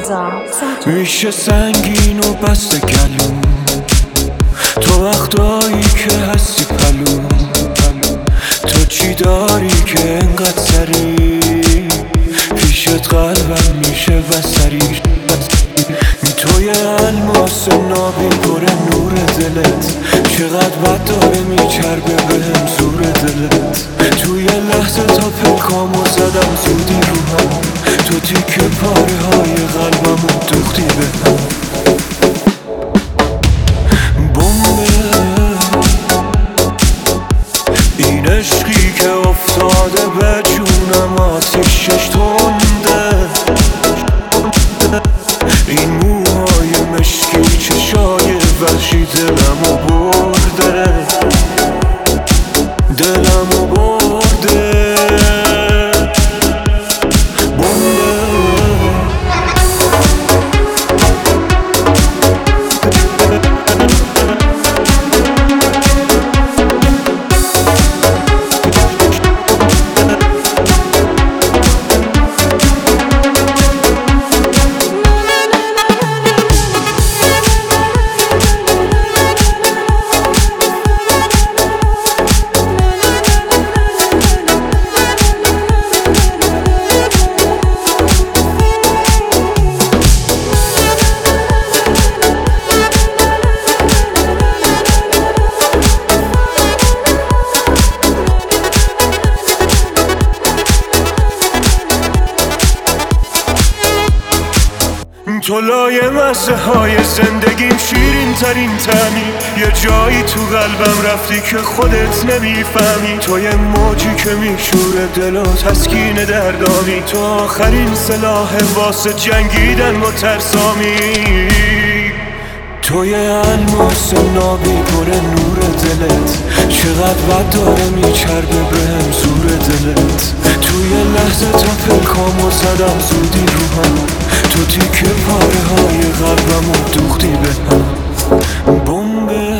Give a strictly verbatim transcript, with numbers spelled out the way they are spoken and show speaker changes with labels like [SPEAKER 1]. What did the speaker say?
[SPEAKER 1] رضا
[SPEAKER 2] میشه سنگین و بسته گلوم تو وقتایی که هستی پلوم تو چی داری که انقدر سری پیشت قلبم میشه و سری توی الماس نابی پر نور دلت چقدر بد داره میچربه بهم زور دلت توی لحظه تا پلکامو زدم زودی رو هم تو تیکه پاره های قلبمو دوختی بهم بمبه این عشقی که افتاده به جونم آتیشش تنده این موهای مشکی چشای وحشی دلمو برده دلمو برده تو لایه مزه های زندگیم شیرین ترین تمی یه جایی تو قلبم رفتی که خودت نمیفهمی تو یه موجی که میشوره دل و تسکین دردانی تو آخرین سلاح واسه جنگیدن با ترسامی توی الماس نابی پر نور دلت چقدر بد داره میچربه بهم زور دلت توی لحظه تا پلکامو زدم زودی رو هم تو تیکه پاره های قلبمو دوختی بهم بمبه